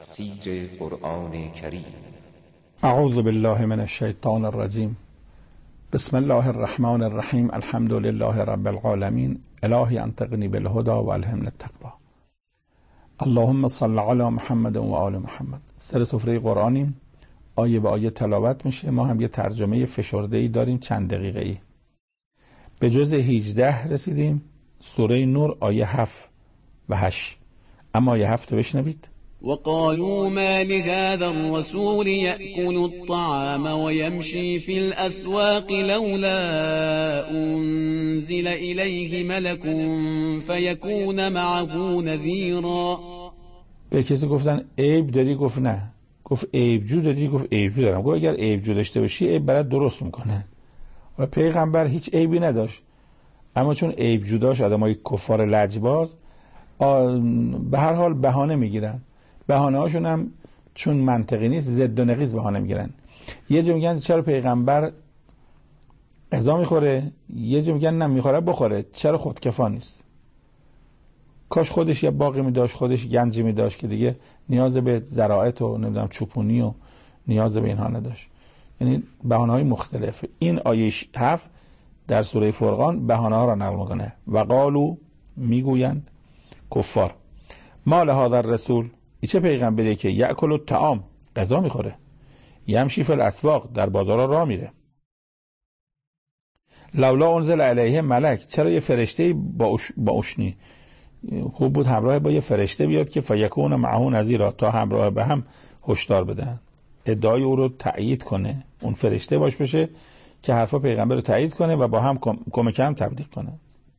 تفسیر قرآن کریم. اعوذ بالله من الشیطان الرجیم. بسم الله الرحمن الرحیم. الحمد لله رب العالمین. الهی انطقنی بالهدى و الهمنی التقوی. اللهم صل علی محمد و آل محمد. سر سفره قرآنیم، آیه به آیه تلاوت میشه. ما هم یه ترجمه فشرده‌ای داریم چند دقیقه‌ای. به جزء 18 رسیدیم، سوره نور آیه 7 و 8. اما آیه 7 رو بشنوید. وقالوا ما لهذا الرسول يأكل الطعام ويمشي في الأسواق لولا أنزل إليه ملك فيكون معه نذيرا. به کسی گفتن عیب داری؟ گفت نه. گفت عیبجو داری؟ گفت عیبجو دارم. گفت اگر عیبجو داشته باشی عیب برات درست میکنه. و پیغمبر هیچ عیبی نداشت، اما چون عیبجو داشت آدمای کفار لجباز به هر حال بهانه میگیرن. بهانه هاشون هم چون منطقی نیست ضد و نقیض بهانه میگیرن. یه جا میگن چرا پیغمبر غذا میخوره، یه جا میگن نه میخوره بخوره، چرا خودکفا نیست؟ کاش خودش یه باقی میداشت، خودش گنجی میداشت که دیگه نیاز به زراعت و نمیدونم چوپونی و نیاز به اینها نداشت. یعنی بهانه های مختلف. این آیه 7 در سوره فرقان بهانه ها را نقل میکنه. و قالو میگویند کفار ما لهذا الرسول، این چه پیغمبریه که یأکل الطعام غذا میخوره، یمشی فی الاسواق در بازارها راه میره، لولا انزل علیه ملک، چرا یه فرشته با اشنی خوب بود همراه با یه فرشته بیاد که فیکون معه نذیرا، تا همراه به هم هشدار بدن، ادعای او رو تایید کنه، اون فرشته باش بشه که حرفا پیغمبر رو تایید کنه و با هم کمک هم تبلیغ کنه.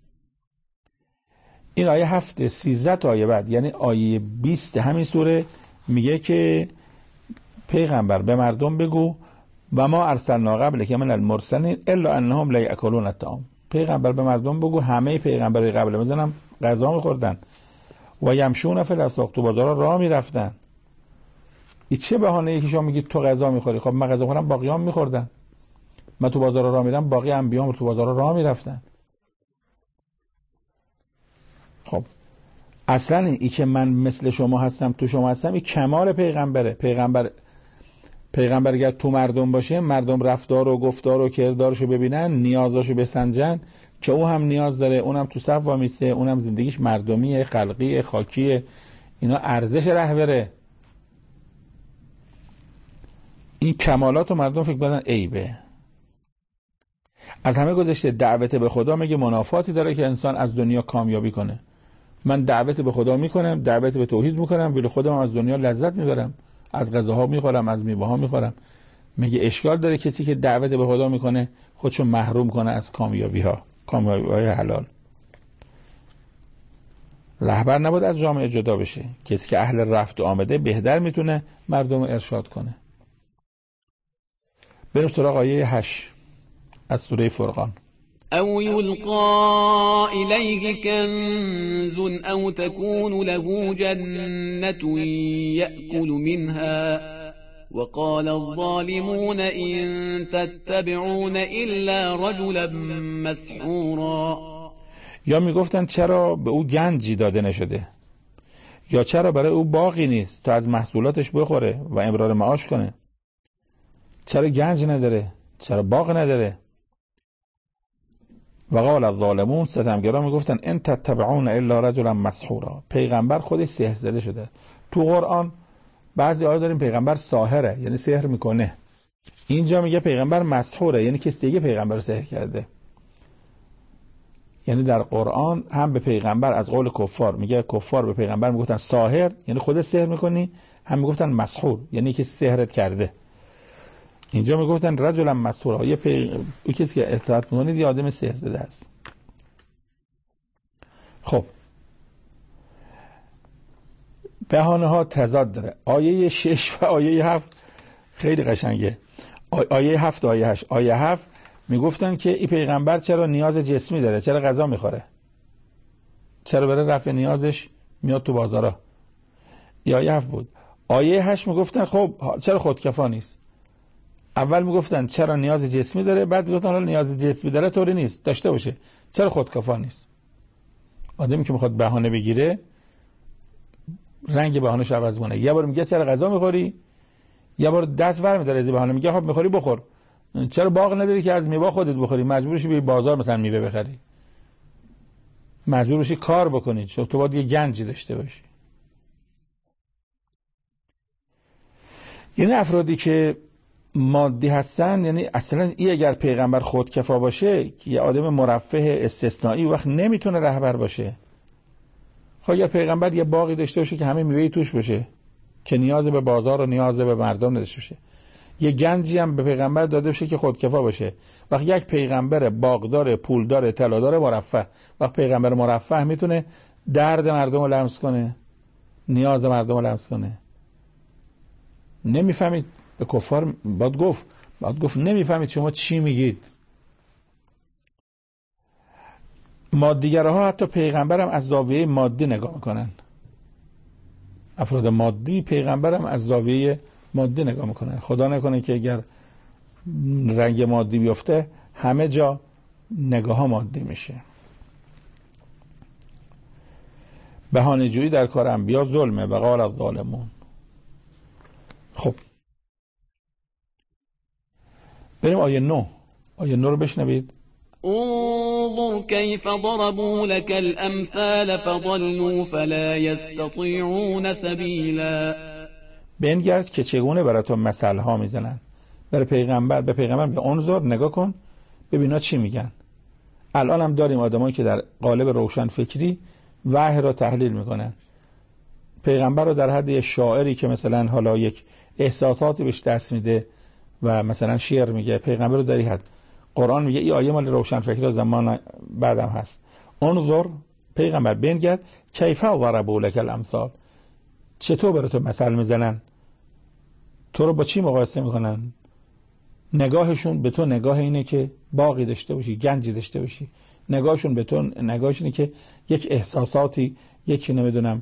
این آیه 7 13 تا آیه بعد، یعنی آیه 20 همین سوره میگه که پیغمبر به مردم بگو و ما ارسلنا قبلک من المرسلین الا انهم لا یاکلون الطعام. پیغمبر به مردم بگو همه پیغمبرای قبل مثلا غذا میخوردن و یمشون فی الاسواق، تو بازارها راه میرفتن. این چه بهانه‌ای که شما میگید تو غذا میخوری؟ خب من غذا میخورم، باقیام میخوردن. من تو بازارها راه میرم، باقی انبیام تو بازارها راه میرفتن. خب اصلا این که من مثل شما هستم تو شما هستم، این کمال پیغمبره. پیغمبر اگر تو مردم باشه، مردم رفتار و گفتار و کردارشو ببینن، نیازاشو بسنجن که او هم نیاز داره، اونم تو صف وامیسته، اونم زندگیش مردمیه، خلقی، خاکیه، اینا ارزش رهبره. این کمالات و مردم فکر بدن عیبه. از همه گذشته دعوت به خدا میگه منافاتی داره که انسان از دنیا کامیابی کنه. من دعوت به خدا میکنم، دعوت به توحید میکنم، ولی خودم از دنیا لذت میبرم، از غذاها میخورم، از میوه‌ها میخورم. میگه اشکال داره کسی که دعوت به خدا میکنه خودشو محروم کنه از کامیابی‌های حلال. رهبر نباید از جامعه جدا بشه. کسی که اهل رفت و آمده بهتر میتونه مردم ارشاد کنه. بریم سراغ آیه 8 از سوره فرقان. او يلقى إليه كنز او تكون له جنة يأكل منها وقال الظالمون إن تتبعون إلا رجلا مسحورا. یا میگفتن چرا به او گنجی داده نشده، یا چرا برای او باغی نیست تا از محصولاتش بخوره و امرار معاش کنه. چرا گنج نداره، چرا باغ نداره. و قال الظالمون، ستمگران میگفتن ان تتبعون الا رجلا مسحورا، پیغمبر خودش سحر زده شده. تو قرآن بعضی آیات داریم پیغمبر ساحره، یعنی سحر میکنه. اینجا میگه پیغمبر مسحوره، یعنی کسی دیگه پیغمبر رو سحر کرده. یعنی در قرآن هم به پیغمبر از قول کفار میگه، کفار به پیغمبر میگفتن ساحر یعنی خودت سحر میکنی، هم میگفتن مسحور یعنی کسی سحرت کرده. اینجا میگفتن رجلا مسحورا، او کسی که اطاعت میکنه یه آدم سحر زده است. خب بهانه ها تضاد داره. آیه 6 و آیه 7 خیلی قشنگه. آیه 7 و آیه 8. آیه 7 میگفتن که این پیغمبر چرا نیاز جسمی داره، چرا غذا میخوره، چرا برای رفع نیازش میاد تو بازارا. آیه 7 بود. آیه 8 میگفتن خب چرا خودکفا نیست. اول میگفتن چرا نیاز جسمی داره، بعد میگفتن حالا نیاز جسمی داره طوری نیست، داشته باشه، چرا خودکفا نیست. آدمی که میخواد بهانه بگیره رنگ بهانه‌اش عوض کنه. یه بار میگه چرا غذا میخوری، یه بار دست ور می‌داره از بهانه میگه خب میخوری بخور، چرا باغ نداری که از میوه خودت بخوری، مجبور شی به بازار مثلا میوه بخری، مجبور شی کار بکنی، چون تو باید یه گنجی داشته باشی. یعنی افرادی که مادی هستن، یعنی اصلا این اگر پیغمبر خودکفا باشه که یه آدم مرفه استثنایی وقت نمیتونه رهبر باشه. خب اگر پیغمبر یه باغی داشته باشه که همه میوه توش باشه که نیاز به بازار و نیاز به مردم نداشته باشه، یه گنجی هم به پیغمبر داده بشه که خودکفا باشه. وقت یک پیغمبر باغدار، پولدار، طلادار، مرفه، وقت پیغمبر مرفه میتونه درد مردم رو لمس کنه، نیاز مردم رو لمس کنه. نمیفهمید به کفار باید گفت نمیفهمید شما چی میگید. مادیگرها حتی پیغمبرم از زاویه مادی نگاه میکنن. افراد مادی پیغمبرم از زاویه مادی نگاه میکنن. خدا نکنه که اگر رنگ مادی بیفته همه جا نگاه ها مادی میشه. بهانه جویی در کار انبیا ظلمه و قال الظالمون. خب بریم آیه 9 رو بشنوید. انظر كيف ضربوا لك الامثال فضلوا فلا يستطيعون سبيلا. بنگرد که چگونه برای تو مثل ها میزنن. به پیغمبر میگه انظر، نگاه کن ببینا چی میگن. الان هم داریم آدمایی که در قالب روشن فکری وحی را تحلیل میکنن. پیغمبر رو در حد یه شاعری که مثلا حالا یک احساساتی بهش دست میده و مثلا شعر میگه، پیغمبر رو در این حد. قرآن میگه این آیه مال روشن فکر زمان بعدم هست. انظر، پیغمبر بنگرد، کیف ضربوا لك الامثال، چطور برای تو مثل میزنن، تو رو با چی مقایسه میکنن. نگاهشون به تو نگاه اینه که باقی داشته باشی، گنجی داشته باشی. نگاهشون به تو نگاهش اینه که یک احساساتی، یک نمیدونم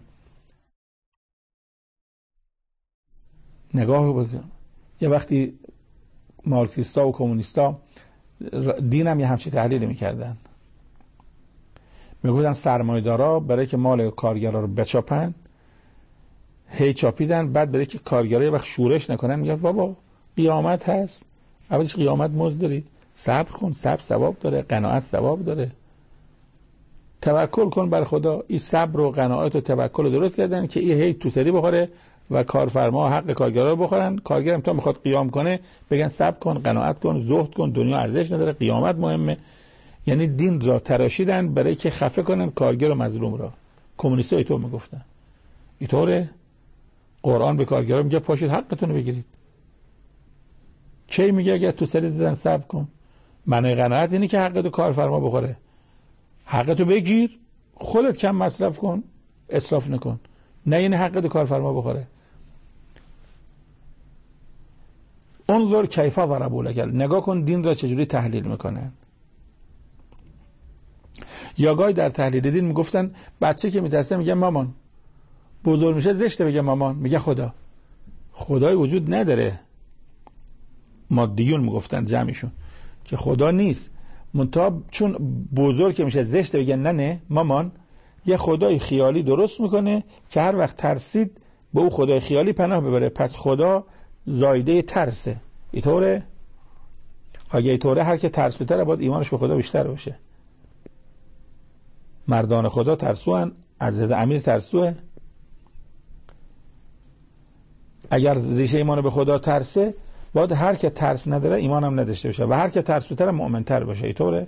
نگاه بکنم. یه وقتی مارکسیستا و کمونیستا دین هم یه همچین تحلیل میکردن، میگفتن سرمایه‌دارا برای که مال کارگرا رو بچاپن هی چاپیدن، بعد برای که کارگرا یه وقت شورش نکنن میگه بابا قیامت هست، اولش قیامت مزد داری، صبر کن، صبر ثواب داره، قناعت ثواب داره، توکل کن بر خدا. این صبر و قناعت و توکل رو درست کردن که این هی تو سری بخوره و کارفرما حق کارگرا رو بخورن. کارگر هم تا میخواد قیام کنه بگن صبر کن، قناعت کن، زهد کن، دنیا ارزش نداره، قیامت مهمه. یعنی دین را تراشیدن برای که خفه کنن کارگر و مظلوم را. کمونیست‌ها اینطور میگفتن. اینطوره قرآن به کارگرا میگه پاشید حقتون رو بگیرید. کی میگه اگه تو سری زدن صبر کن؟ معنی قناعت اینه که حقتو کارفرما بخوره. حقتو بگیر، خودت کم مصرف کن، اسراف نکن. نه یعنی حقتو کارفرما بخوره. انظر کیف ضربوا لك، نگاه کن دین را چجوری تحلیل میکنن. یا گاهی در تحلیل دین میگفتن بچه که میترسه میگه مامان، بزرگ میشه زشته بگه مامان، میگه خدا. خدای وجود نداره. مادیون میگفتن جمعشون که خدا نیست، منتها چون بزرگ که میشه زشته بگه نه مامان، یه خدای خیالی درست میکنه که هر وقت ترسید به او خدای خیالی پناه ببره. پس خدا زایده ترسه. اینطوره؟ اگه اینطوره هر که ترسوتره باید ایمانش به خدا بیشتر باشه. مردان خدا ترسوان، عزیز امیر ترسوه. اگر ریشه ایمان به خدا ترسه باید هر که ترس نداره ایمان هم نداشته باشه و هر که ترسوتر مؤمنتر باشه. اینطوره؟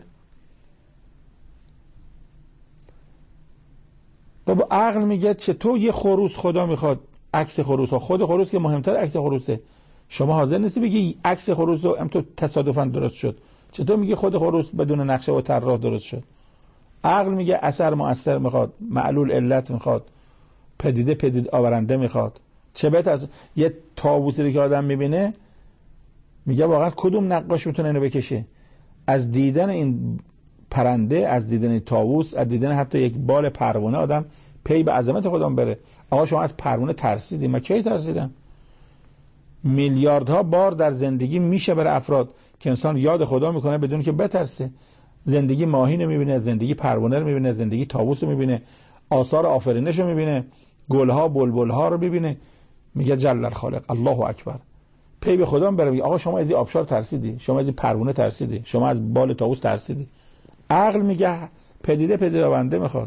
بابا عقل میگه چطور یه خروس خدا میخواد عکس خروس ها، خود خروس که مهمتر عکس خروسه. شما حاضر نیستی بگی عکس خروس رو تو تصادفاً درست شد، چطور میگی خود خروس بدون نقشه و طراح درست شد؟ عقل میگه اثر مؤثر میخواد، معلول علت میخواد، پدید آورنده میخواد. چه بهتر یه طاووسی که آدم میبینه میگه واقعا کدوم نقاش میتونه اینو بکشه؟ از دیدن این پرنده، از دیدن این طاووس، از دیدن حتی یک بال پروانه آدم پی به عظمت خدا بره. آقا شما از پروانه ترسیدید؟ من کی ترسیدم؟ میلیاردها بار در زندگی میشه برای افراد که انسان یاد خدا میکنه بدون که بترسه. زندگی ماهی رو میبینه، زندگی پروانه رو میبینه، زندگی طاووس رو میبینه، آثار آفرینش رو میبینه، گلها بلبلها رو ببینه میگه جل الخالق الله اکبر. پی به خدا بره میگه آقا شما از این آبشار ترسیدی، شما از این پروانه ترسیدی، شما از بال طاووس ترسیدی. عقل میگه پدیده بنده میخواد.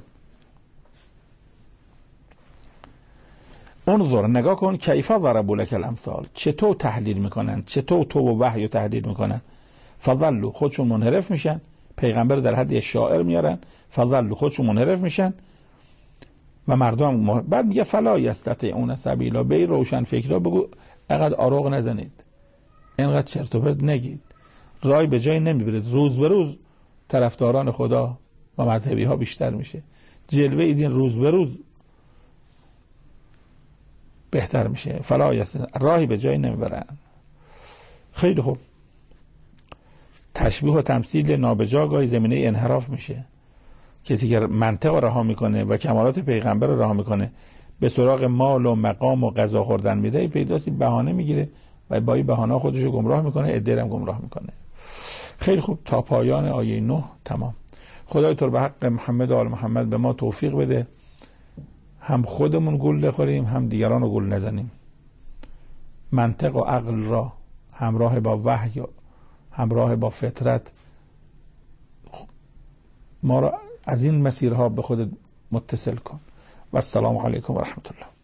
انظر نگاه کن کیف ضربوا لك الامثال، چطور تحلیل میکنن، چطور تو و وحی تحلیل میکنن. فضلوا خودشون منحرف میشن، پیغمبر در حد شاعر میارن، فضلوا خودشون منحرف میشن و مردم بعد میگه فلا یستطیعون سبیلا. به روشن فکرا بگو اینقدر آروغ نزنید، اینقدر چرت و پرت نگید، رای به جای نمیبرید. روز به روز طرفداران خدا و مذهبی ها بیشتر میشه، جلوه این روز به روز بهتر میشه. فلا یستطیعون راهی به جای نمیبرن. خیلی خوب. تشبیه و تمثیل نابجا گاهی زمینه انحراف میشه. کسی که منطق رو رها میکنه و کمالات پیغمبر رو رها میکنه به سراغ مال و مقام و غذا خوردن میره، پیداست بهانه میگیره و با این بهانه خودش رو گمراه میکنه، عده هم گمراه میکنه. خیلی خوب. تا پایان آیه 9 تمام. خدای تو به حق محمد و آل محمد به ما توفیق بده هم خودمون گول نخوریم هم دیگران رو گول نزنیم. منطق و عقل را همراه با وحی همراه با فطرت ما را از این مسیرها به خود متصل کن. و السلام علیکم و رحمت الله.